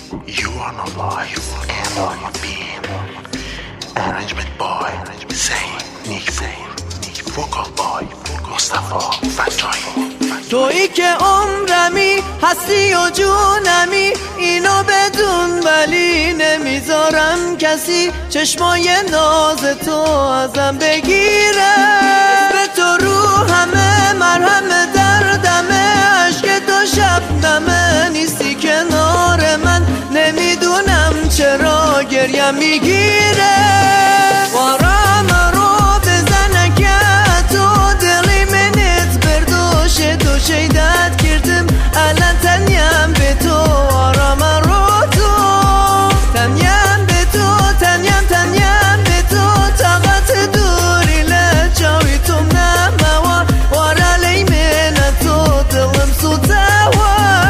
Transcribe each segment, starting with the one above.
You are not life and all your being. Arrangement by Zain Nick Vocal by مصطفی فجایی. تویی که عمرمی هستی و جونمی، اینو بدون ولی نمیذارم کسی چشمای ناز تو ازم بگیره. به تو رو همه مرهم دردمه، عشق تو شبنمه، نیستی کنار من، نمیدونم چرا گریم میگیره. وارم رو بزنه که تو دلی منت بردوشه، تو شیدت کردم الان تنیم به تو. وارم رو تو تنیم به تو، تنیم به تو، طاقت دوری لجاوی تو نموا. وارا لی من تو دلم سوتوا.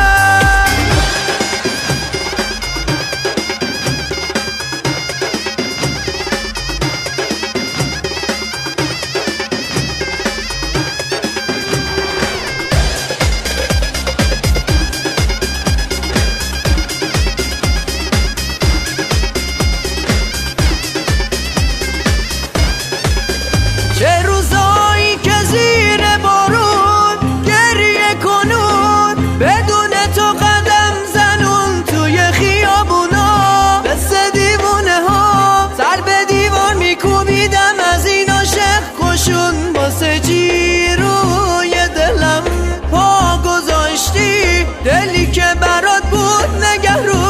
چه روزایی که زیر بارون گریه کنون، بدون تو قدم زنون توی خیابونا. دست دیوونه ها سر به دیوار میکوبیدم، از این عاشق کشون واسه جیروی دلم پا گذاشتی. دلی که برات بود نگهرون،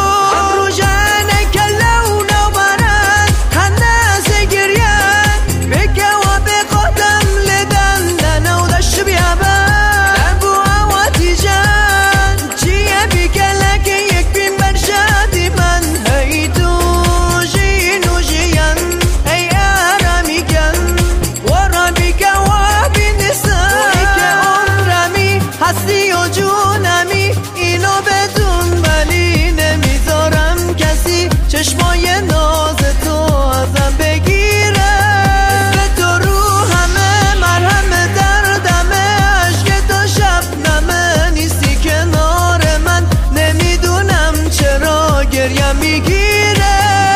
هستی و جونمی، اینو بدون ولی نمیذارم کسی چشمای ناز تو ازم بگیره. به تو رو همه مرهم دردمه، عشق تو شبنمه، نیستی کنار من، نمیدونم چرا گریم میگیره.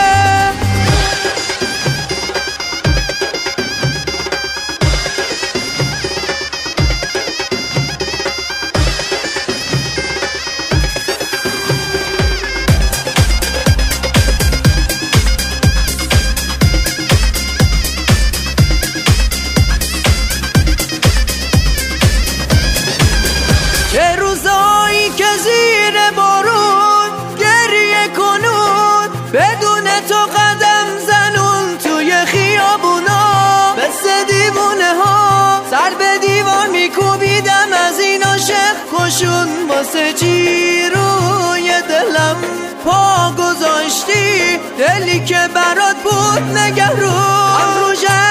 چه روزایی که زیر بارون گریه کنون، بدون تو قدم زنون توی خیابونا. مثل دیوونه ها سر به دیوار میکوبیدم، از این عاشق کشون واسه جیروی دلم پا گذاشتی. دلی که برات بود نگهرون،